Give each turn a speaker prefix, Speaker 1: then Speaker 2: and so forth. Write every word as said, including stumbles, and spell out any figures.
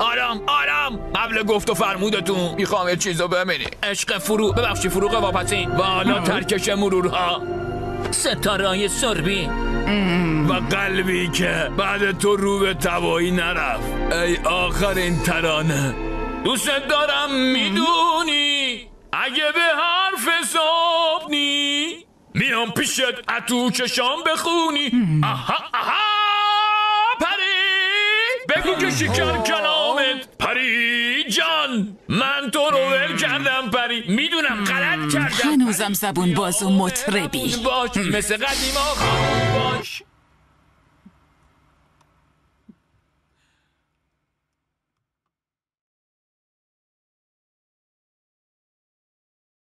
Speaker 1: آرام آرام قبل گفت و فرمودتون میخوام یه چیزو ببینی. عشق فرو ببخشی فروغ واپسین و حالا ترکش مرورها، ستاره‌های سربی و قلبی که بعد تو رو به تباهی نرفت. ای آخرین ترانه دوست دارم میدونی، اگه به حرف حساب نی میام پیشت اتو چشام بخونی. آها آها پری بگو که شکر کلامت پری جان، من تو رو ول کردم پری، میدونم غلط کردم،
Speaker 2: هنوزم زبون باز و مطربی
Speaker 1: باش مثل قدیما خاموش باش.